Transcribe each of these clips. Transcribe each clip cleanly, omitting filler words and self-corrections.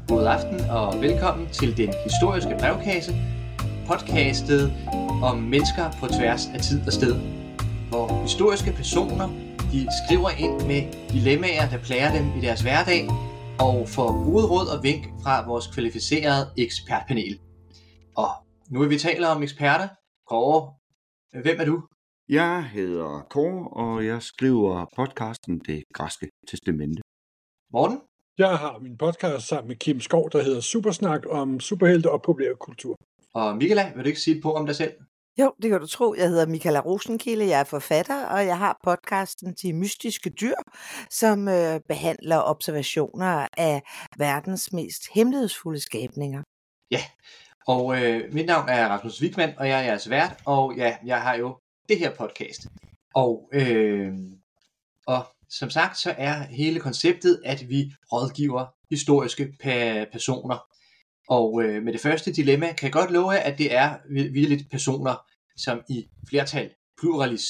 God aften og velkommen til Den Historiske Brevkasse, podcastet om mennesker på tværs af tid og sted, hvor historiske personer de skriver ind med dilemmaer, der plager dem i deres hverdag, og får gode råd og vink fra vores kvalificerede ekspertpanel. Og nu vil vi tale om eksperter. Kåre, hvem er du? Jeg hedder Kåre, og jeg skriver podcasten Det Græske Testamente. Morten? Jeg har min podcast sammen med Kim Skov, der hedder Supersnak om superhelte og populærkultur. Og Michaela, vil du ikke sige på om dig selv? Jo, det kan du tro. Jeg hedder Michaela Rosenkilde, jeg er forfatter, og jeg har podcasten De Mystiske Dyr, som behandler observationer af verdens mest hemmelighedsfulde skabninger. Ja, og mit navn er Rasmus Wigman, og jeg er jeres vært, og ja, jeg har jo det her podcast. Og som sagt, så er hele konceptet, at vi rådgiver historiske personer. Og med det første dilemma kan jeg godt love jer, at det er virkelig personer, som i flertal, pluralis,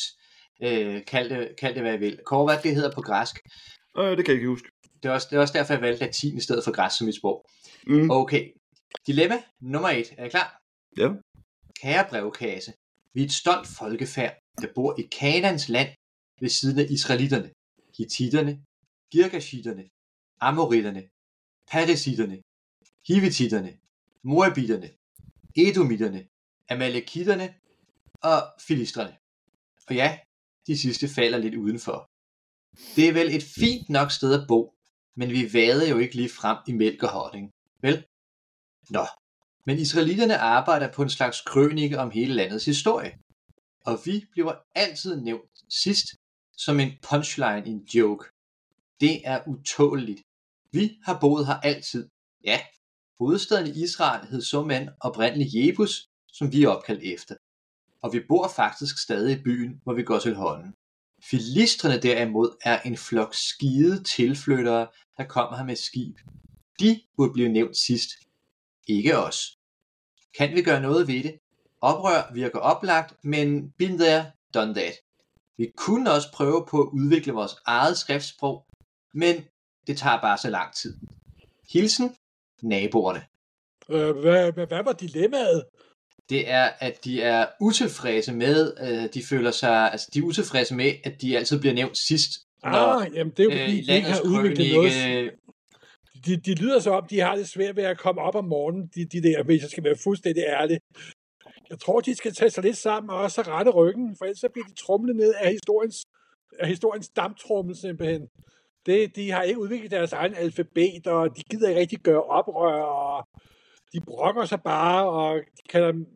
kald det hvad jeg vil. Kåre, hvad det hedder på græsk? Det kan jeg ikke huske. Det er også derfor, jeg valgte latin i stedet for græsk som mit sprog. Mm. Okay, dilemma nummer 1. Er I klar? Ja. Kære brevkasse, vi er et stolt folkefærd, der bor i Kanaans land ved siden af israelitterne, hittitterne, girgashitterne, amoritterne, parisitterne, hivititterne, moabitterne, edomitterne, amalekitterne og filistrene. Og ja, de sidste falder lidt udenfor. Det er vel et fint nok sted at bo, men vi vader jo ikke lige frem i mælk og honning, vel? Nå, men israelitterne arbejder på en slags krønike om hele landets historie. Og vi bliver altid nævnt sidst som en punchline i en joke. Det er utåleligt. Vi har boet her altid. Ja, hovedstaden i Israel hed såmænd oprindeligt Jebus, som vi er opkaldt efter. Og vi bor faktisk stadig i byen, hvor vi går til hånden. Filistrene derimod er en flok skide tilflyttere, der kommer her med skib. De burde blive nævnt sidst. Ikke os. Kan vi gøre noget ved det? Oprør virker oplagt, men been there, done that. Vi kunne også prøve på at udvikle vores eget skriftsprog, men det tager bare så lang tid. Hilsen, naboerne. Hvad var dilemmaet? Det er, at de er utilfredse med, de er utilfredse med, at de altid bliver nævnt sidst. Jamen det er jo fordi, de ikke har udviklet noget. De lyder så om, de har det svært ved at komme op om morgenen, de der, hvis jeg skal være fuldstændig ærlig. Jeg tror, de skal tage sig lidt sammen og også rette ryggen, for ellers så bliver de trumlet ned af historiens damptrummel simpelthen. De har ikke udviklet deres egen alfabet, og de gider ikke rigtig gøre oprør, og de brokker sig bare, og de kan,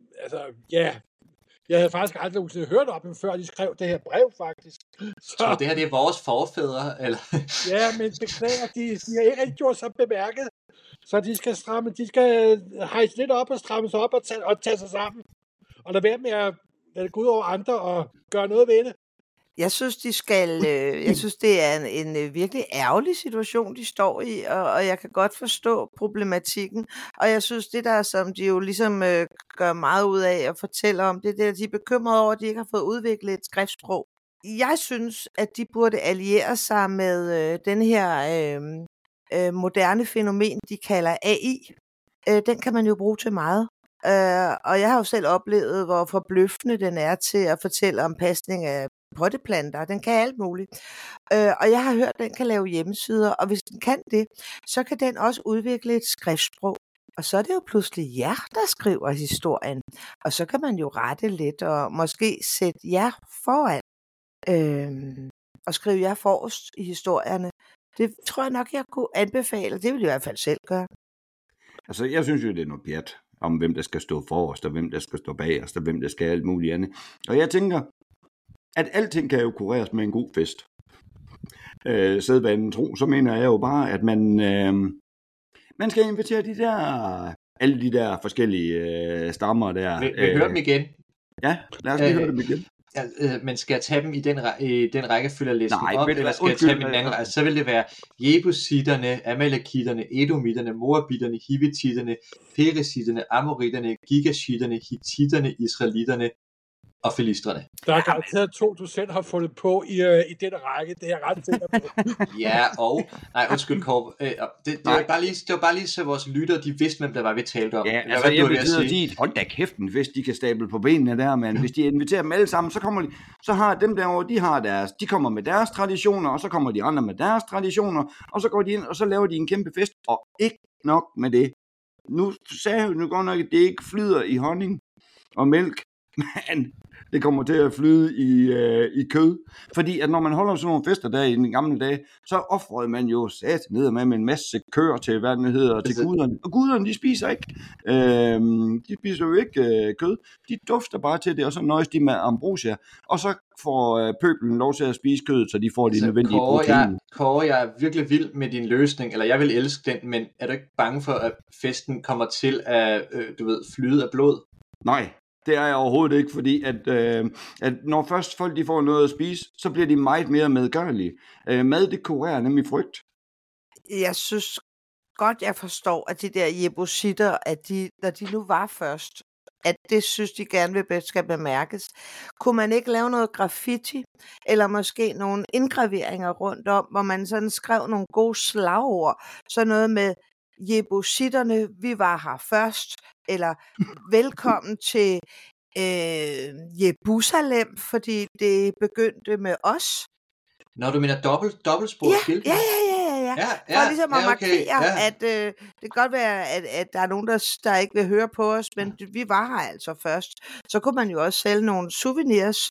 jeg havde faktisk aldrig hørt om dem, før de skrev det her brev, faktisk. Så det her, det er vores forfædre, eller? Ja, men beklager, de har ikke rigtig gjort sig bemærket, så de skal hejse lidt op og stramme sig op og tage sig sammen, og lade være med at lade det gå ud over andre og gøre noget ved det. Jeg synes, det er en virkelig ærgerlig situation, de står i, og jeg kan godt forstå problematikken. Og jeg synes, det der, som de jo ligesom gør meget ud af at fortælle om, det der, de er bekymrede over, at de ikke har fået udviklet et skriftsprog. Jeg synes, at de burde alliere sig med den her moderne fænomen, de kalder AI. Den kan man jo bruge til meget. Og jeg har jo selv oplevet, hvor forbløffende den er til at fortælle om pasning af potteplanter. Den kan alt muligt. Og jeg har hørt, at den kan lave hjemmesider, og hvis den kan det, så kan den også udvikle et skriftsprog. Og så er det jo pludselig jer, der skriver historien. Og så kan man jo rette lidt, og måske sætte jer foran, og skrive jer forrest i historierne. Det tror jeg nok, jeg kunne anbefale. Det vil jeg i hvert fald selv gøre. Altså, jeg synes jo, det er noget pjat om, hvem der skal stå forrest, og hvem der skal stå bagerst, og hvem der skal alt muligt andet. Og jeg tænker, at alting kan jo kureres med en god fest. Sædvanen tro, så mener jeg jo bare, at man skal invitere alle de der forskellige stammer der. Vi hører dem igen. Ja, lad os lige høre dem igen. Men skal jeg tage dem i den rækkefølge, læse dem op, eller skal jeg tage dem i den anden? Altså, så vil det være jebusitterne, amalekitterne, edomitterne, moabitterne, hivititterne, perisitterne, amoritterne, gigashitterne, hittitterne, israelitterne, og filistrene. Der er garanteret 2, du selv har fundet på i den række, det er jeg ret sikker på. Ja, undskyld, Kåre. Det var bare lige så vores lyttere, de vidste, hvem der var, vi talte om. Ja, altså jeg vil sige, hold da kæften, hvis de kan stable på benene der, men hvis de inviterer dem alle sammen, så har dem derovre, de kommer med deres traditioner, og så kommer de andre med deres traditioner, og så går de ind, og så laver de en kæmpe fest, og ikke nok med det. Nu sagde jeg jo godt nok, at det ikke flyder i honning og mælk, men det kommer til at flyde i kød. Fordi at når man holder sådan nogle fester der i den gamle dage, så offrede man jo sat ned med en masse køer til, hvad det hedder, til guderne. Og guderne, de spiser ikke. De spiser jo ikke kød. De dufter bare til det, og så nøjes de med ambrosia. Og så får pøbelen lov til at spise kød, så de får de nødvendige proteiner. Kåre, jeg er virkelig vild med din løsning, eller jeg vil elske den, men er du ikke bange for, at festen kommer til at, flyde af blod? Nej. Det er jeg overhovedet ikke, fordi at når først folk de får noget at spise, så bliver de meget mere medgørlige. Mad, det kurerer nemlig frygt. Jeg synes godt, jeg forstår, at de der jebusitter, når de nu var først, at det synes de gerne skal bemærkes. Kunne man ikke lave noget graffiti, eller måske nogle indgraveringer rundt om, hvor man sådan skrev nogle gode slagord, så noget med jebusitterne, vi var her først, eller velkommen til Jerusalem, fordi det begyndte med os. Når du mener dobbeltsporet skiltning? Ja. For ligesom at markere, at det kan godt være, at der er nogen, der ikke vil høre på os, men vi var her altså først. Så kunne man jo også sælge nogle souvenirs.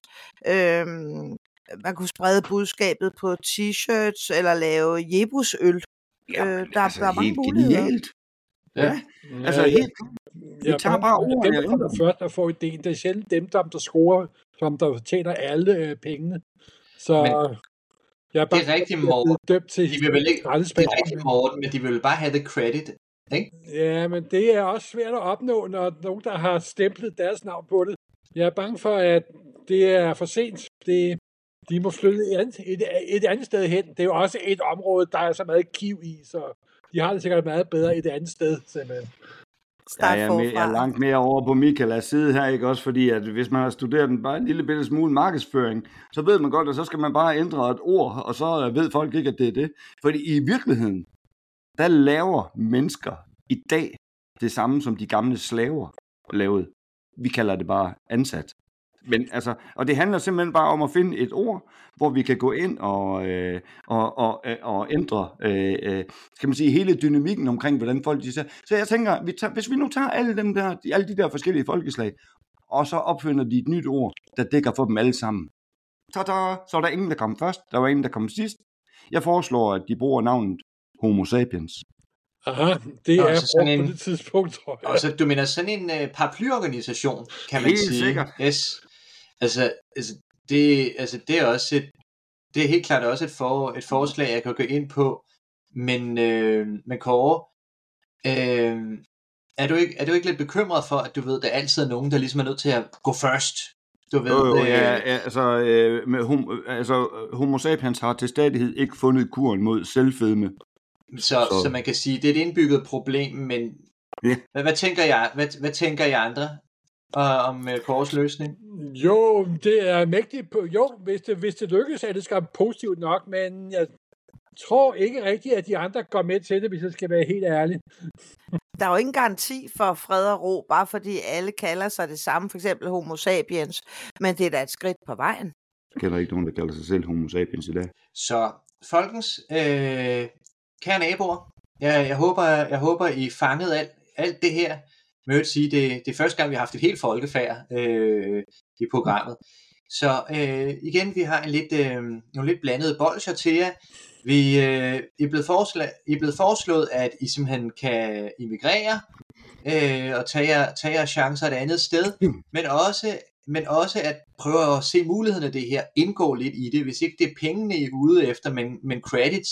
Man kunne sprede budskabet på t-shirts, eller lave jebusøl. Der er mange muligheder. Ja. Altså helt. Vi tager bare over. Dem, der kommer først og får idéen. Det er sjældent dem, der scorer, som der tjener alle pengene. Så jeg er bare det er rigtig Morten. Dømt til det er rigtig Morten, men de vil bare have the credit. Ikke? Ja, men det er også svært at opnå, når nogen, der har stemplet deres navn på det. Jeg er bange for, at det er for sent. De må flytte et andet sted hen. Det er jo også et område, der er så meget kiv i, så de har det sikkert meget bedre et andet sted, simpelthen. Jeg er langt mere over på Michaelas side her, ikke også? Fordi at hvis man har studeret den bare en lille bitte smule markedsføring, så ved man godt, at så skal man bare ændre et ord, og så ved folk ikke, at det er det. Fordi i virkeligheden, der laver mennesker i dag det samme, som de gamle slaver lavede. Vi kalder det bare ansat. Men altså, og det handler simpelthen bare om at finde et ord, hvor vi kan gå ind og ændre, skal man sige, hele dynamikken omkring, hvordan folk de siger. Så jeg tænker, hvis vi nu tager alle de der forskellige folkeslag, og så opfinder de et nyt ord, der dækker for dem alle sammen. Så er der ingen, der kom først, der var ingen, der kom sidst. Jeg foreslår, at de bruger navnet Homo sapiens. Aha, det er brugt på det tidspunkt, tror jeg. Og så du mener sådan en paraplyorganisation, kan man sige. Sikkert. Yes. Altså det er også det er helt klart også et forslag, jeg kan gå ind på, men Kåre, er du ikke lidt bekymret for, at du ved, der altid er nogen, der ligesom er nødt til at gå først? Du ved, Homo sapiens har til stadighed ikke fundet kuren mod selvfedme. Så man kan sige, det er et indbygget problem, men hvad tænker jeg andre om Kåres løsning? Jo, det er mægtigt. Jo, hvis det lykkes, er det skam positivt nok, men jeg tror ikke rigtigt, at de andre går med til det, hvis jeg skal være helt ærlig. Der er jo ingen garanti for fred og ro, bare fordi alle kalder sig det samme, for eksempel Homo sapiens, men det er da et skridt på vejen. Jeg kender ikke nogen, der kalder sig selv Homo sapiens i dag. Så folkens, kære naboer, jeg håber I fangede alt det her. Jeg vil sige, det er første gang, vi har haft et helt folkefærd i programmet. Så igen, vi har nogle lidt blandede bolsjer til jer. I er blevet foreslået, at I simpelthen kan immigrere og tage jer chancer et andet sted, men også at prøve at se muligheden af det her, indgå lidt i det. Hvis ikke det er pengene, I er ude efter, men credits,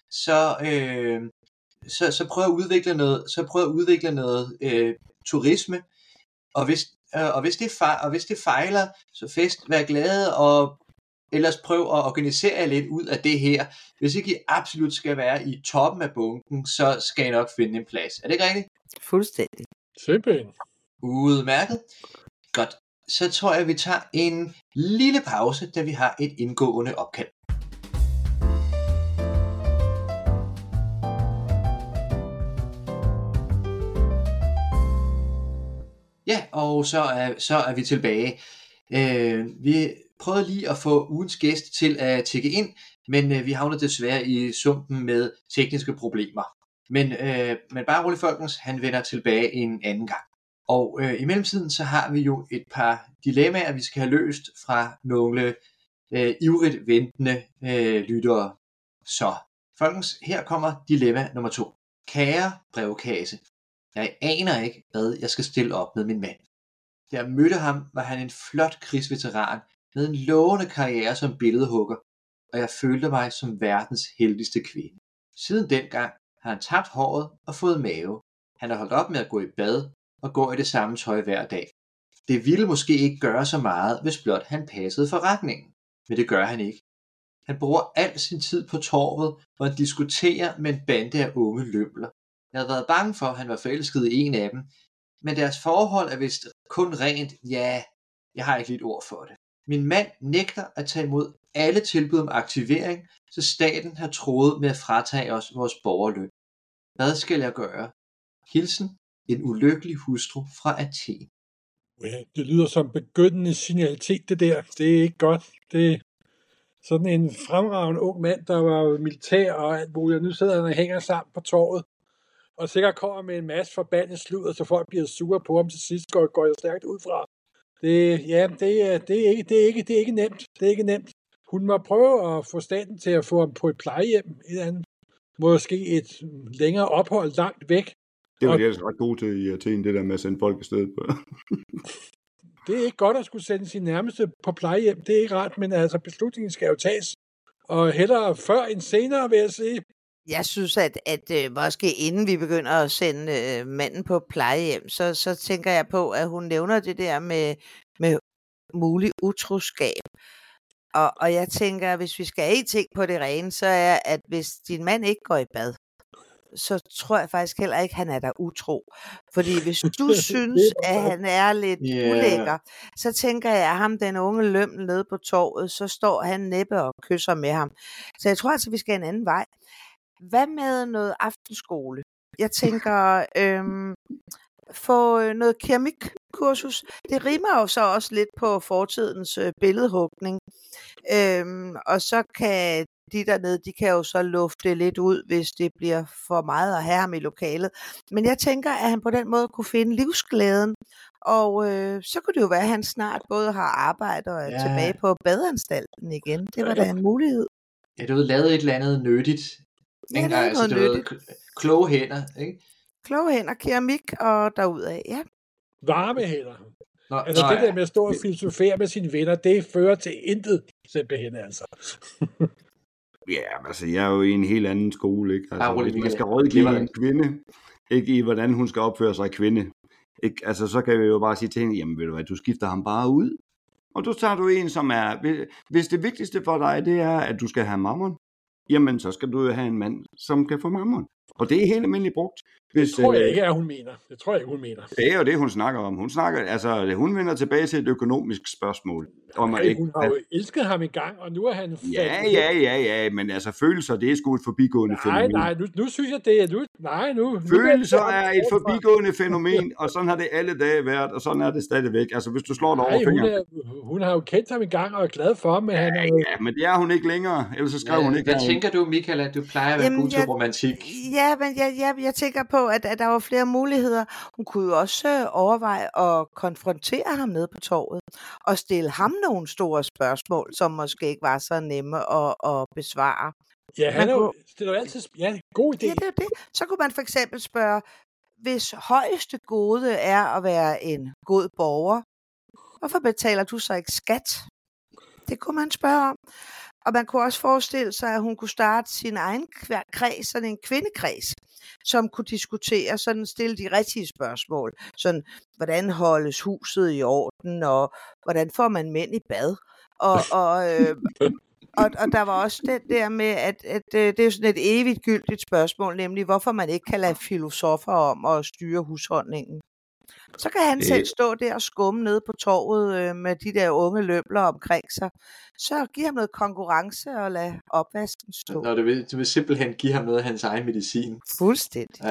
så prøv at udvikle noget turisme, og hvis det fejler, så vær glade, og ellers prøv at organisere jer lidt ud af det her. Hvis ikke I absolut skal være i toppen af bunken, så skal I nok finde en plads. Er det ikke rigtigt? Fuldstændig. Simpelthen. Udmærket. Godt. så tror jeg, vi tager en lille pause, da vi har et indgående opkald. Ja, og så er vi tilbage. Vi prøvede lige at få ugens gæst til at tikke ind, men vi havnede desværre i sumpen med tekniske problemer. Men bare rolig, folkens, han vender tilbage en anden gang. Og i mellemtiden så har vi jo et par dilemmaer, vi skal have løst fra nogle ivrigt ventende lyttere. Så folkens, her kommer dilemma nummer 2. Kære brevkasse, jeg aner ikke, hvad jeg skal stille op med min mand. Da jeg mødte ham, var han en flot krigsveteran med en lovende karriere som billedhugger, og jeg følte mig som verdens heldigste kvinde. Siden dengang har han tabt håret og fået mave. Han har holdt op med at gå i bad og går i det samme tøj hver dag. Det ville måske ikke gøre så meget, hvis blot han passede forretningen, men det gør han ikke. Han bruger al sin tid på torvet, hvor han diskuterer med en bande af unge lømler. Jeg havde været bange for, at han var forelsket i en af dem, men deres forhold er vist kun rent, ja, jeg har ikke lidt ord for det. Min mand nægter at tage imod alle tilbud om aktivering, så staten har troet med at fratage os vores borgerløn. Hvad skal jeg gøre? Hilsen, en ulykkelig hustru fra Athen. Ja, det lyder som begyndende signalitet, det der. Det er ikke godt. Det er sådan en fremragende ung mand, der var militær og alt muligt. Nu sidder han og hænger sammen på torvet. Og sikkert kommer med en masse forbandet sludder, så folk bliver sure på ham til sidst, går jeg stærkt ud fra. Det er ikke nemt. Det er ikke nemt. Hun må prøve at få staten til at få ham på et plejehjem, et eller andet. Måske et længere ophold langt væk. Det var de altså ret gode til i Athen, det der med at sende folk afsted på. Det er ikke godt at skulle sende sin nærmeste på plejehjem. Det er ikke ret, men altså beslutningen skal jo tages. Og hellere før end senere, vil jeg sige. Jeg synes, at måske inden vi begynder at sende manden på plejehjem, så tænker jeg på, at hun nævner det der med mulig utroskab. Og jeg tænker, at hvis vi skal have en ting på det rene, så er, at hvis din mand ikke går i bad, så tror jeg faktisk heller ikke, at han er der utro. Fordi hvis du synes, at han er lidt ulækker, så tænker jeg, at ham, den unge lømmel nede på torvet, så står han næppe og kysser med ham. Så jeg tror altså, vi skal en anden vej. Hvad med noget aftenskole? Jeg tænker, få noget keramikkursus. Det rimer jo så også lidt på fortidens billedhugning. Og så kan de dernede, de kan jo så lufte lidt ud, hvis det bliver for meget at have ham i lokalet. Men jeg tænker, at han på den måde kunne finde livsglæden. Og så kunne det jo være, at han snart både har arbejde og er tilbage på badeanstalten igen. Det var da en mulighed. Ja, du havde lavet et eller andet nyttigt. Ja, det er noget nyttigt. Kloge hænder, ikke? Kloge hænder, keramik og derudad, ja. Varme hænder. Altså det der med at stå og filosofere med sine venner, det fører til intet, simpelthen altså. Ja, altså jeg er jo i en helt anden skole, ikke? Altså, hvis man skal rådgive en kvinde, ikke i hvordan hun skal opføre sig kvinde, ikke? Altså så kan vi jo bare sige til hende, jamen ved du hvad, du skifter ham bare ud, og du tager du en, som er, hvis det vigtigste for dig, det er, at du skal have mammon, jamen så skal du jo have en mand, som kan få mammon. Og det er helt almindeligt brugt. Det tror jeg ikke, at hun mener. Det er jo det, hun snakker om. Hun vender tilbage til et økonomisk spørgsmål. Hun har jo elsket ham i gang, og nu er han... Ja, men altså følelser, det er sgu et forbigående fænomen. Nej, nu synes jeg, det er... Følelser er et forbigående fænomen, og sådan har det alle dage været, og sådan er det stadigvæk. Altså, hvis du slår dig over fingeren... Hun har jo kendt ham i gang, og er glad for ham, men han er jo... Ja, men det er hun ikke længere, ellers så skrev hun ikke... Hvad tænker du, Michael, at du plejer at være god til romantik? Ja, men jeg tænker på, at der var flere muligheder. Hun kunne jo også overveje at konfrontere ham nede på torvet, og stille ham nogle store spørgsmål, som måske ikke var så nemme at besvare. Ja, han stiller altid... Ja, god idé. Ja, det er det. Så kunne man for eksempel spørge, hvis højeste gode er at være en god borger, hvorfor betaler du så ikke skat? Det kunne man spørge om. Og man kunne også forestille sig, at hun kunne starte sin egen kreds, sådan en kvindekreds, som kunne diskutere, sådan stille de rigtige spørgsmål. Sådan, hvordan holdes huset i orden, og hvordan får man mænd i bad? Og der var også det der med, at det er sådan et evigt gyldigt spørgsmål, nemlig hvorfor man ikke kan lade filosofer om at styre husholdningen. Så kan han selv stå der og skumme nede på torvet med de der unge løbler omkring sig. Så giv ham noget konkurrence og lad opvasken stå. Nå, du vil simpelthen give ham noget af hans egen medicin. Fuldstændig.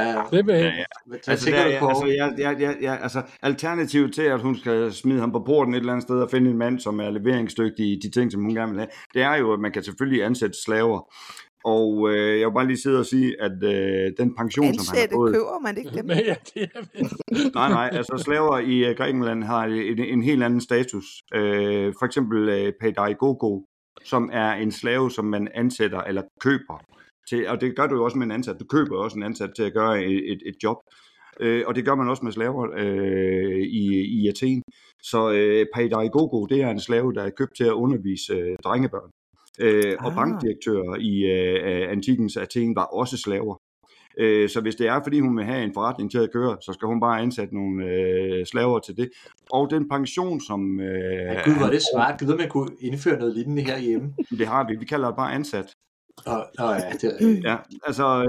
Altså, alternativet til, at hun skal smide ham på porten et eller andet sted og finde en mand, som er leveringsdygtig i de ting, som hun gerne vil have, det er jo, at man kan selvfølgelig ansætte slaver. Og jeg vil bare lige sidde og sige, at den pension, som han har fået... køber man ikke dem. Nej, altså slaver i Grækenland har en helt anden status. For eksempel paidagogo, som er en slave, som man ansætter eller køber til, og det gør du jo også med en ansat. Du køber også en ansat til at gøre et job. Og det gør man også med slaver i Athen. Så paidagogo, det er en slave, der er købt til at undervise drengebørn. Og bankdirektører i antikkens Athen var også slaver. Så hvis det er, fordi hun vil have en forretning til at køre, så skal hun bare ansætte nogle slaver til det. Og den pension, som... Gud, var det smart. Gud, man kunne indføre noget lignende herhjemme. Det har vi. Vi kalder det bare ansat. Ja, altså...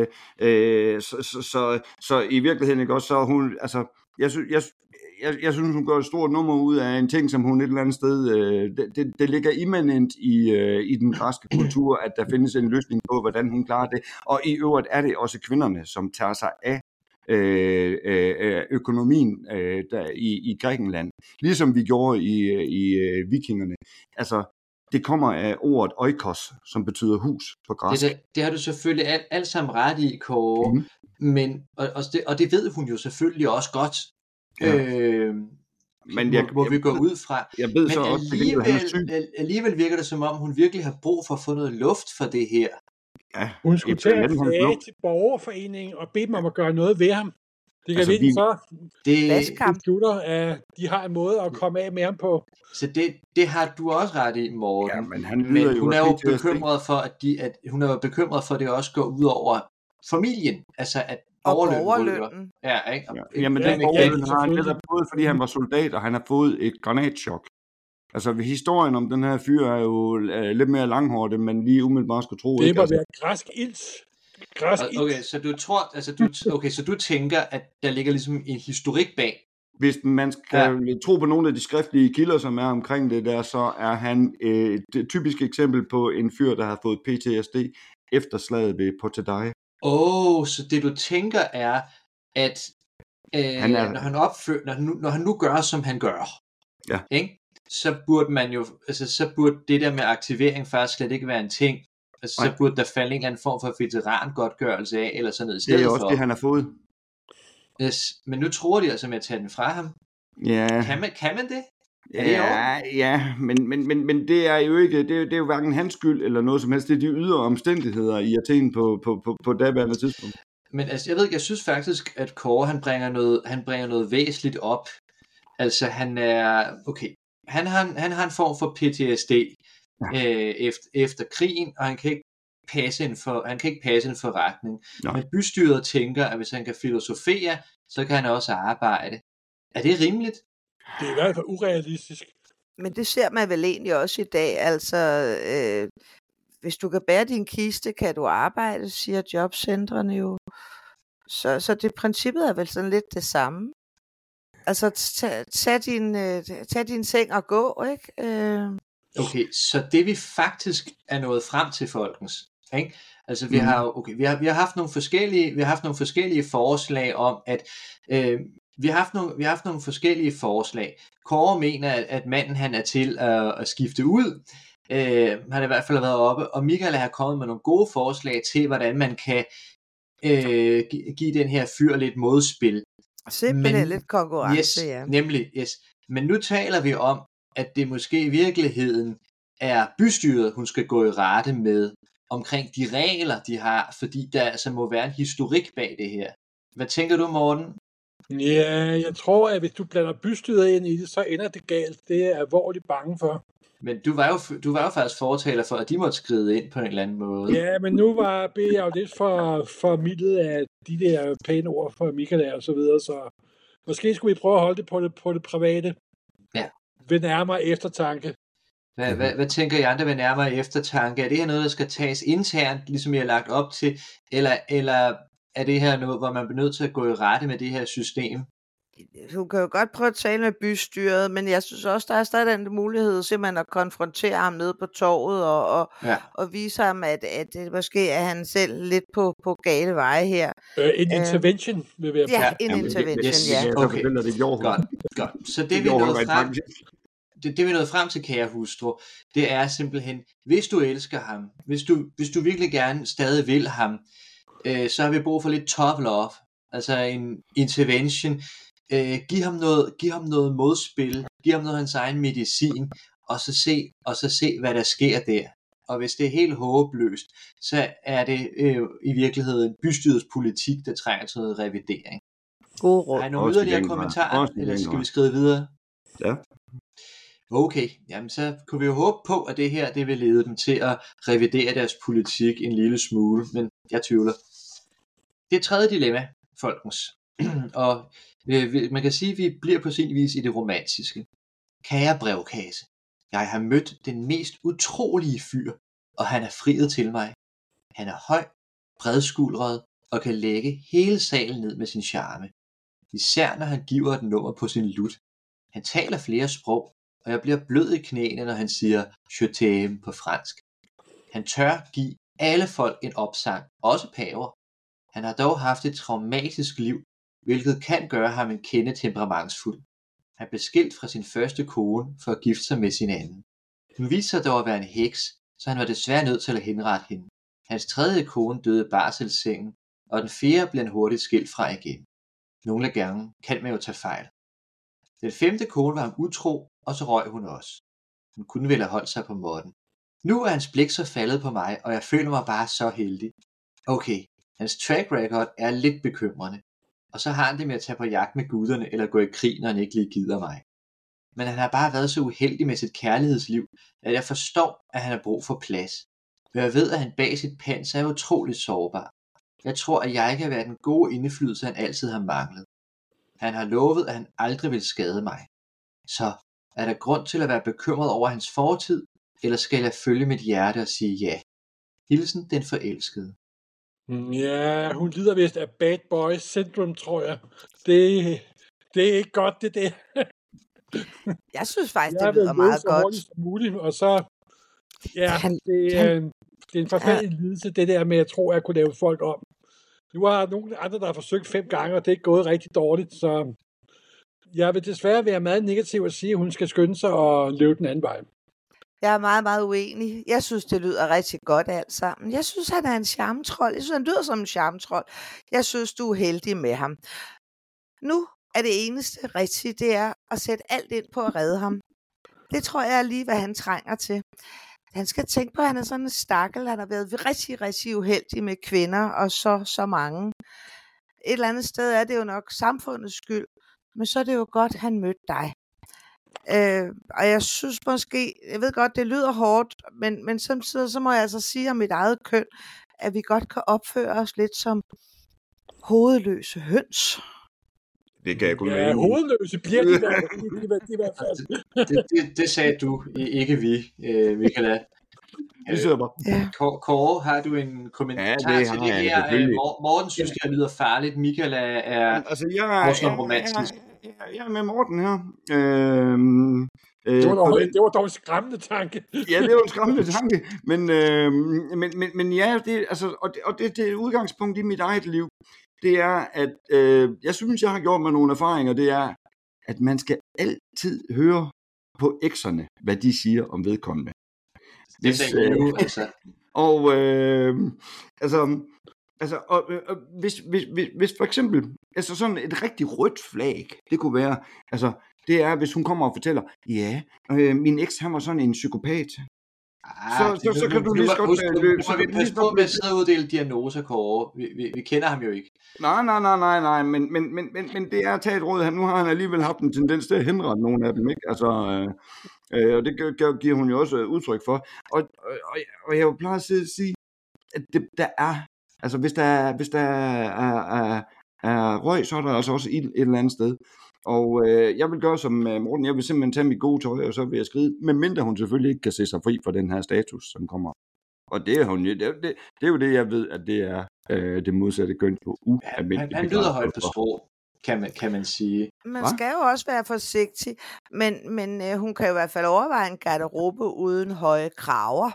Så i virkeligheden, ikke også, så hun... Altså, jeg synes, hun gør et stort nummer ud af en ting, som hun et eller andet sted... Det ligger immanent i den græske kultur, at der findes en løsning på, hvordan hun klarer det. Og i øvrigt er det også kvinderne, som tager sig af økonomien i Grækenland. Ligesom vi gjorde i vikingerne. Altså, det kommer af ordet oikos, som betyder hus på græsk. Det har du selvfølgelig alt sammen ret i, Kåre. Mm-hmm. Men, og det ved hun jo selvfølgelig også godt. Ja. Men hvor vi går ud fra. Jeg ved så også, alligevel virker det, som om hun virkelig har brug for at få noget luft for det her. Ja, hun skulle tage at klage til borgerforeningen og bede dem om at gøre noget ved ham. Det kan vi så. Beslutter, at de har en måde at komme af med ham på. Så det har du også ret i, Morten. Ja, men hun er jo bekymret for, hun er jo bekymret for, at det også går ud over familien. Altså at overlønnen. Ja, ikke? Jamen den borgerløn har han netop fået, fordi han var soldat, og han har fået et granatchok. Altså historien om den her fyr er jo lidt mere langhårdet, men lige umiddelbart skulle tro. Det må være græsk ilds. Okay, så du tror, så du tænker, at der ligger ligesom en historik bag. Hvis man skal tro på nogle af de skriftlige kilder, som er omkring det der, så er han et typisk eksempel på en fyr, der har fået PTSD efter slaget ved Potidae. Så det du tænker er, at når han nu gør, som han gør, ikke? Så burde man jo, så burde det der med aktivering faktisk slet ikke være en ting. Så burde der falde en eller anden form for veterangodtgørelse af, eller sådan noget i stedet for. Det er også det, han har fået. Yes, men nu tror de altså med at tage den fra ham. Ja. Kan man det? Men det er jo ikke, det er jo hverken hans skyld eller noget som helst. Det er de ydre omstændigheder i Athen på daværende tidspunkt. Men altså, jeg synes faktisk, at Kåre, han bringer noget væsentligt op. Altså, han er, okay, han har en form for PTSD efter krigen, og han kan ikke passe en forretning. Men bystyret tænker, at hvis han kan filosofere, så kan han også arbejde. Er det rimeligt? Det er i hvert fald urealistisk. Men det ser man vel egentlig også i dag. Altså, hvis du kan bære din kiste, kan du arbejde, siger jobcentrene jo. Så det princippet er vel sådan lidt det samme. Altså, tag din seng og gå, ikke? Okay, så det vi faktisk er nået frem til, folkens, ikke? Altså, vi har haft nogle forskellige forslag om, at vi har haft nogle forskellige forslag. Kåre mener, at manden han er til at skifte ud. Har det i hvert fald været oppe. Og Michael har kommet med nogle gode forslag til, hvordan man kan give den her fyr lidt modspil. Simpelthen lidt konkurrence, ja. Nemlig, yes. Men nu taler vi om, at det måske i virkeligheden er bystyret, hun skal gå i rette med omkring de regler, de har, fordi der altså må være en historik bag det her. Hvad tænker du, Morten? Ja, jeg tror, at hvis du blander bystyret ind i det, så ender det galt. Det er jeg alvorligt bange for. Men du var jo faktisk fortaler for, at de måtte skride ind på en eller anden måde. Ja, men nu blev jeg jo lidt for mildet af de der pæne ord for Michael og så videre, så måske skulle vi prøve at holde det på det private. Ja. Ved nærmere eftertanke. Hvad tænker I andre ved nærmere eftertanke? Er det her noget, der skal tages internt, ligesom jeg har lagt op til, eller er det her noget, hvor man bliver nødt til at gå i rette med det her system? Hun kan jo godt prøve at tale med bystyret, men jeg synes også, der er stadig den mulighed simpelthen at konfrontere ham nede på torvet og vise ham, at det måske er han selv lidt på gale veje her. En intervention vil være Ja, en intervention, ja. Okay, godt. Så det vi nåede frem til, kære hustru, det er simpelthen, hvis du elsker ham, hvis du virkelig gerne stadig vil ham, så har vi brug for lidt tough love, altså en intervention. Giv ham noget modspil, giv ham noget af hans egen medicin, og så se, hvad der sker der. Og hvis det er helt håbløst, så er det i virkeligheden bystyrets politik, der trænger til noget revidering. God råd. Har I nogle yderligere kommentarer, eller skal vi skride videre? Ja. Okay, jamen så kunne vi jo håbe på, at det her det vil lede dem til at revidere deres politik en lille smule, men jeg tvivler. Det er tredje dilemma, folkens. Og man kan sige, at vi bliver på sin vis i det romantiske. Kære brevkasse, jeg har mødt den mest utrolige fyr, og han er friet til mig. Han er høj, bredskuldret og kan lægge hele salen ned med sin charme. Især når han giver et nummer på sin lut. Han taler flere sprog, og jeg bliver blød i knæene, når han siger je t'aime på fransk. Han tør give alle folk en opsang, også paver. Han har dog haft et traumatisk liv, hvilket kan gøre ham en kende temperamentsfuld. Han blev skilt fra sin første kone for at gifte sig med sin anden. Hun viste sig dog at være en heks, så han var desværre nødt til at henrette hende. Hans tredje kone døde i barselssengen, og den fjerde blev han hurtigt skilt fra igen. Nogle gange kan man jo tage fejl. Den femte kone var ham utro, og så røg hun også. Hun kunne vel have holdt sig på måtten. Nu er hans blik så faldet på mig, og jeg føler mig bare så heldig. Okay, hans track record er lidt bekymrende. Og så har han det med at tage på jagt med guderne eller gå i krig, når han ikke lige gider mig. Men han har bare været så uheldig med sit kærlighedsliv, at jeg forstår, at han har brug for plads. Og jeg ved, at han bag sit panser er utroligt sårbar. Jeg tror, at jeg kan være den gode indflydelse, han altid har manglet. Han har lovet, at han aldrig vil skade mig. Så er der grund til at være bekymret over hans fortid, eller skal jeg følge mit hjerte og sige ja? Hilsen den forelskede. Ja, hun lider vist af bad boy syndrome, tror jeg. Det er ikke godt, det der. Jeg synes faktisk, det lyder meget godt. Som muligt, og så, ja, det er en forfærdelig lidelse, det der med at tro, at jeg kunne lave folk om. Nu har nogle andre, der har forsøgt 5 gange, og det er ikke gået rigtig dårligt, så jeg vil desværre være meget negativ at sige, at hun skal skynde sig og løbe den anden vej. Jeg er meget, meget uenig. Jeg synes, det lyder rigtig godt alt sammen. Jeg synes, han er en charmetrol. Jeg synes, han lyder som en charmetrol. Jeg synes, du er heldig med ham. Nu er det eneste rigtige, det er at sætte alt ind på at redde ham. Det tror jeg er lige, hvad han trænger til. Han skal tænke på, at han er sådan en stakkel. Han har været rigtig, rigtig uheldig med kvinder, og så mange. Et eller andet sted er det jo nok samfundets skyld, men så er det jo godt, at han mødte dig. Og jeg synes måske, jeg ved godt, det lyder hårdt, men samtidig så må jeg altså sige om mit eget køn, at vi godt kan opføre os lidt som hovedløse høns. Det kan jeg kun ja, hovedløse bliver de i hvert fald. Det sagde du, ikke vi, Michaela. Ja. Kåre, har du en kommentar til det her? Morten synes, det lyder farligt. Michaela er også romantisk. Jeg er med Morten her. Det var dog en skræmmende tanke. Ja, det var en skræmmende tanke. Men ja, det, altså, og det er udgangspunkt i mit eget liv. Det er, at jeg synes, jeg har gjort mig nogle erfaringer. Det er, at man skal altid høre på ekserne, hvad de siger om vedkommende. Hvis for eksempel, altså sådan et rigtig rødt flag, det kunne være, altså det er, hvis hun kommer og fortæller, ja, min eks, han var sådan en psykopat. Så kan du lige så godt løbe. Så vi passe på med at sidde og uddele diagnoser, Kåre. Vi kender ham jo ikke. Nej, men det er at tage et råd. Nu har han alligevel haft en tendens til at henrette nogle af dem, ikke? Altså, og det giver hun jo også udtryk for. Og jeg vil pleje at sige, at der er, altså hvis der er røg, så er der altså også ild et eller andet sted. Og jeg vil gøre som Morten, jeg vil simpelthen tage mit gode tøj, og så vil jeg skride, medmindre hun selvfølgelig ikke kan se sig fri fra den her status, som kommer. Og det er hun jo, det er jo det, jeg ved, at det er det modsatte køn på ualmindeligt. Han lyder højt på strå. kan man sige. Man skal jo også være forsigtig, men hun kan jo i hvert fald overveje en garderobe uden høje kraver.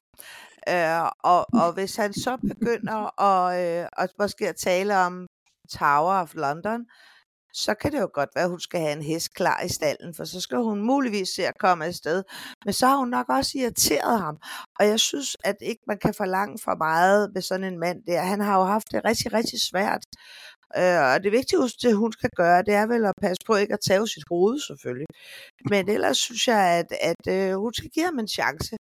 Og hvis han så begynder at måske tale om Tower of London, så kan det jo godt være, at hun skal have en hest klar i stallen, for så skal hun muligvis se at komme afsted. Men så har hun nok også irriteret ham. Og jeg synes, at ikke man kan forlange for meget ved sådan en mand der. Han har jo haft det rigtig, rigtig svært. Og det vigtigste, hun skal gøre, det er vel at passe på ikke at tage sit hoved, selvfølgelig. Men ellers synes jeg, at hun skal give ham en chance.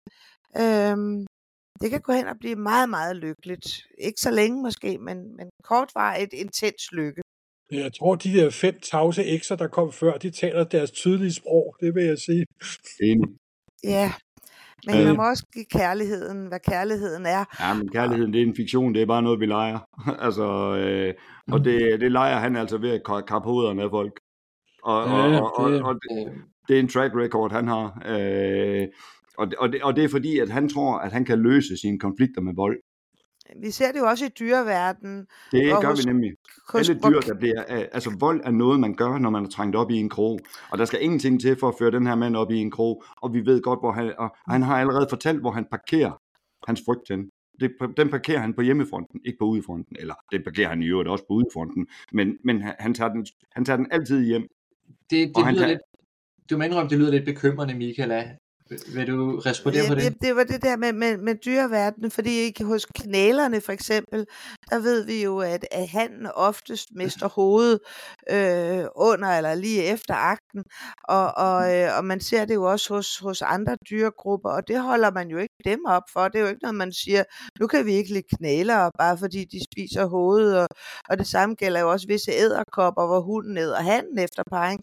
Det kan gå hen og blive meget, meget lykkeligt. Ikke så længe måske, men kort var et intens lykke. Jeg tror, de der 5 tavse ekser, der kom før, de taler deres tydelige sprog, det vil jeg sige. Enig. Ja, men man må også give kærligheden, hvad kærligheden er. Ja, men kærligheden, det er en fiktion, det er bare noget, vi leger. Altså, og det leger han altså ved at kappe hovederne af folk. Og det er en track record, han har. Og det er fordi, at han tror, at han kan løse sine konflikter med vold. Vi ser det jo også i dyreverdenen. Det gør vi nemlig. Alle dyr, der bliver... Altså, vold er noget, man gør, når man er trængt op i en krog. Og der skal ingenting til for at føre den her mand op i en krog. Og vi ved godt, hvor han... Og han har allerede fortalt, hvor han parkerer hans frygt hen. Den parkerer han på hjemmefronten, ikke på udefronten. Eller det parkerer han i øvrigt også på udefronten. Men han tager den altid hjem. Det lyder lidt... Du mener om, det lyder lidt bekymrende, Michaela. Vil du respondere på det? Det var det der med dyreverdenen, fordi ikke hos knælerne for eksempel, der ved vi jo, at hannen oftest mister hovedet under eller lige efter akten, og man ser det jo også hos andre dyregrupper, og det holder man jo ikke dem op for. Det er jo ikke noget, man siger, nu kan vi ikke lide knæler, bare fordi de spiser hovedet, og det samme gælder jo også visse edderkopper, hvor hunden æder hannen efter parring,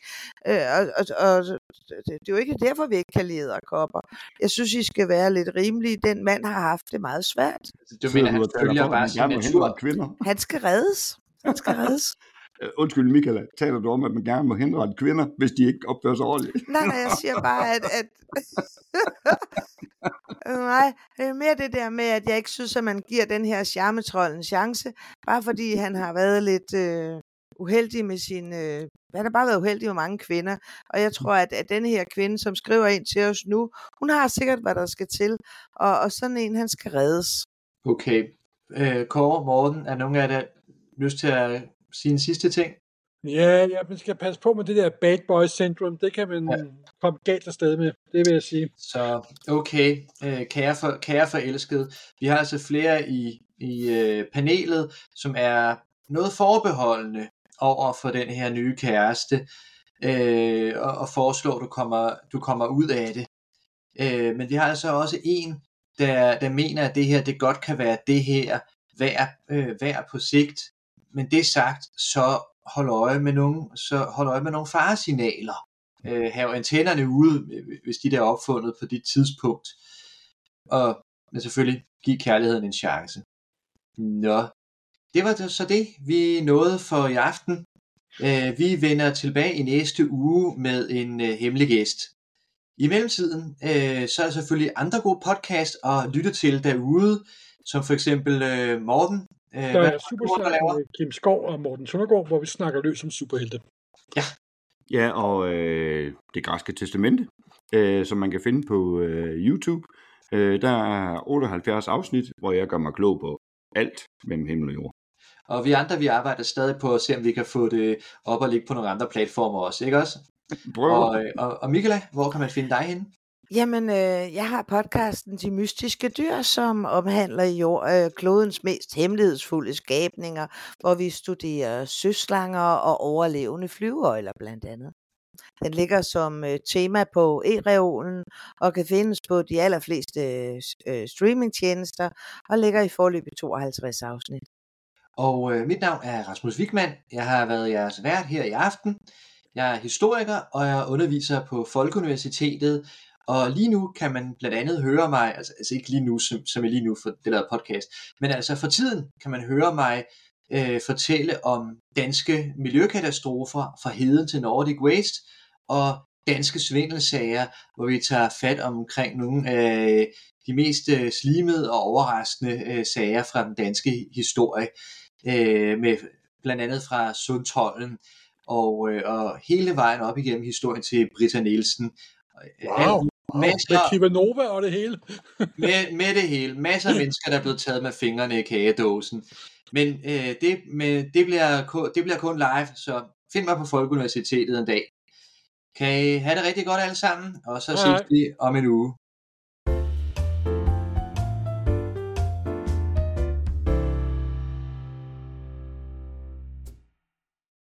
og det er jo ikke derfor, vi ikke kan lide edderkopper. Jeg synes, I skal være lidt rimelige. Den mand har haft det meget svært. Du mener, han følger bare sin natur. Han skal reddes. Undskyld, Michaela, taler du om, at man gerne må henrette kvinder, hvis de ikke opfører sig ordentligt? Nej, jeg siger bare, at nej, det er mere det der med, at jeg ikke synes, at man giver den her charmetrold en chance, bare fordi han har været lidt uheldig med sin... Han har bare været uheldig med mange kvinder, og jeg tror, at denne her kvinde, som skriver ind til os nu, hun har sikkert, hvad der skal til, og sådan en, han skal reddes. Okay. Kåre, Morten, er nogen af jer lyst til at sige en sidste ting? Ja, man skal passe på med det der bad boy syndrome. Det kan man komme galt afsted med, det vil jeg sige. Så okay, kære forelskede. Vi har altså flere i panelet, som er noget forbeholdende over for den her nye kæreste, og foreslår, du kommer ud af det. Men vi har altså også en, der mener, at det her, det godt kan være det her værd på sigt. Men det sagt, så hold øje med nogle faresignaler. Have antennerne ude, hvis de der er opfundet på dit tidspunkt. Og selvfølgelig give kærligheden en chance. Nå, det var så det, vi nåede for i aften. Vi vender tilbage i næste uge med en hemmelig gæst. I mellemtiden, så er der selvfølgelig andre gode podcast at lytte til derude, som for eksempel Morten. Der er Supersnak med Kim Skov og Morten Søndergaard, hvor vi snakker løs om superhelte. Ja. Ja, og det græske testamente, som man kan finde på YouTube. Der er 78 afsnit, hvor jeg gør mig klog på alt mellem himmel og jord. Og vi andre, vi arbejder stadig på at se, om vi kan få det op og ligge på nogle andre platformer også, ikke også? Og Michaela, hvor kan man finde dig henne? Jamen, jeg har podcasten De Mystiske Dyr, som omhandler klodens mest hemmelighedsfulde skabninger, hvor vi studerer søslanger og overlevende flyveøgler blandt andet. Den ligger som tema på e-reolen og kan findes på de allerfleste streamingtjenester og ligger i forløbet 52 afsnit. Og mit navn er Rasmus Wigman. Jeg har været jeres vært her i aften. Jeg er historiker, og jeg underviser på Folkeuniversitetet. Og lige nu kan man blandt andet høre mig, altså ikke lige nu, som jeg lige nu for det der podcast, men altså for tiden kan man høre mig fortælle om danske miljøkatastrofer fra heden til Nordic Waste, og danske svindelsager, hvor vi tager fat omkring nogle af de mest slimede og overraskende sager fra den danske historie, med blandt andet fra Sundtolden. og hele vejen op igennem historien til Britta Nielsen. Wow. Med Kivanova og det hele. med det hele. Masser af mennesker, der er blevet taget med fingrene i kagedåsen. Men det bliver kun live, så find mig på Folkeuniversitetet en dag. Kan I have det rigtig godt alle sammen, og så ses vi om en uge.